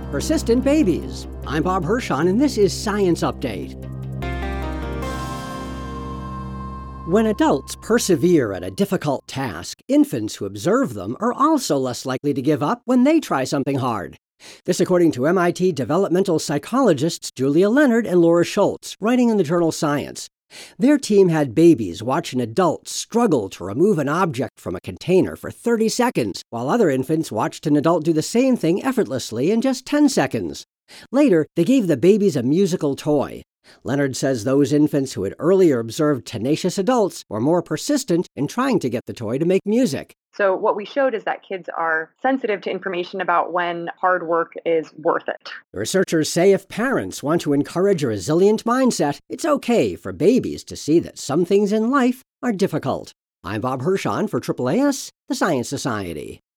Persistent babies. I'm Bob Hirschon, and this is Science Update. When adults persevere at a difficult task, infants who observe them are also less likely to give up when they try something hard. This according to MIT developmental psychologists Julia Leonard and Laura Schultz, writing in the journal Science. Their team had babies watch an adult struggle to remove an object from a container for 30 seconds, while other infants watched an adult do the same thing effortlessly in just 10 seconds. Later, they gave the babies a musical toy. Leonard says those infants who had earlier observed tenacious adults were more persistent in trying to get the toy to make music. So what we showed is that kids are sensitive to information about when hard work is worth it. The researchers say if parents want to encourage a resilient mindset, it's okay for babies to see that some things in life are difficult. I'm Bob Hirschon for AAAS, the Science Society.